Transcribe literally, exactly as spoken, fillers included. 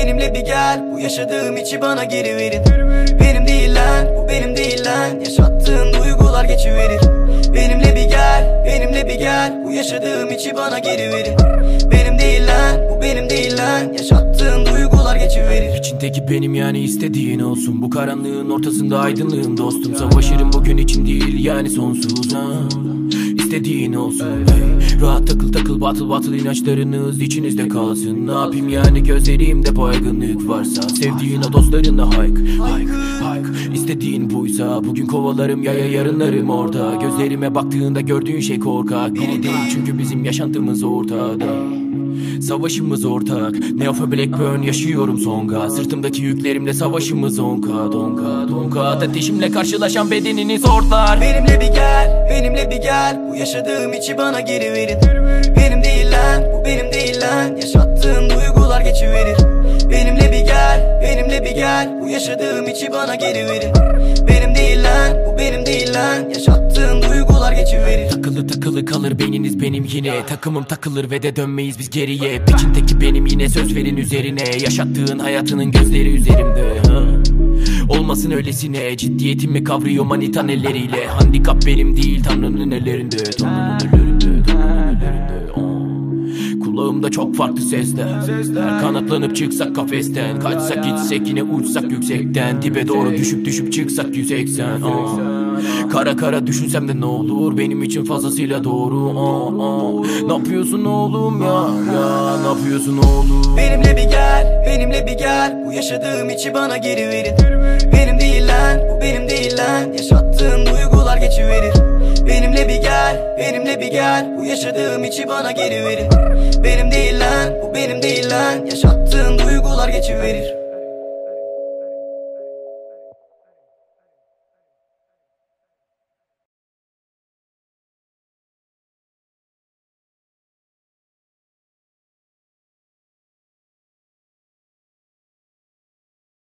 benimle bir gel. Bu yaşadığım içi bana geri verin. Benim değil lan, bu benim değil lan. Yaşattığın duygular geçiverir. Benimle bir gel, benimle bir gel. Bu yaşadığım içi bana geri verin. Benim değil lan, bu benim değil lan. Yaşattığın duygular geçiverir. İçindeki benim, yani istediğin olsun. Bu karanlığın ortasında aydınlığım dostum. Savaşırım bugün için değil, yani sonsuz ha. İstediğin olsun, hey. Rahat takıl takıl, batıl batıl inançlarınız içinizde kalsın. Ne yapayım yani, gözlerimde baygınlık varsa. Sevdiğin o dostlarınla hayk hayk hayk. İstediğin buysa bugün kovalarım yaya, yarınlarım orada. Gözlerime baktığında gördüğün şey korkak biri değil, çünkü bizim yaşantımız ortada. Savaşımız ortak. Neofa Blackburn, yaşıyorum son gaz. Sırtımdaki yüklerimle savaşımız onka. Donka donka ateşimle karşılaşan bedeniniz ortlar. Benimle bir gel, benimle bir gel. Bu yaşadığım içi bana geri verin. Benim değil lan, bu benim değil lan. Yaşattığın duygular geçiverir. Benimle bir gel, benimle bir gel. Bu yaşadığım içi bana geri verin. Benim değil lan, bu benim değil lan. Yaşattığın duygular geçiverir. Takılı takılı kalır beyniniz benim yine. Takımım takılır ve de dönmeyiz biz geriye. Peşindeki benim yine, söz verin üzerine. Yaşattığın hayatının gözleri üzerimde ha. Olmasın öylesine, ciddiyetimi kavruyor manitan elleriyle. Handikap benim değil, Tanrı'nın ellerinde. Tanrı'nın ellerinde, Tanrı'nın ellerinde oh. Kulağımda çok farklı sesler, sesler. Kanatlanıp çıksak kafesten, kaçsak gitsek yine uçsak yüksekten. Dibe doğru düşüp düşüp çıksak yüz seksen oh. Kara kara düşünsem de ne olur, benim için fazlasıyla doğru oh, oh. Ne yapıyorsun oğlum ya, ya ne yapıyorsun oğlum? Benimle bir gel, benimle bir gel. Bu yaşadığım içi bana geri verin. Benim değil lan, bu benim değil lan. Yaşattığın duygular geçiverir. Benimle bir gel, benimle bir gel. Bu yaşadığım içi bana geri verin. Benim değil lan, bu benim değil lan. Yaşattığın duygular geçiverir.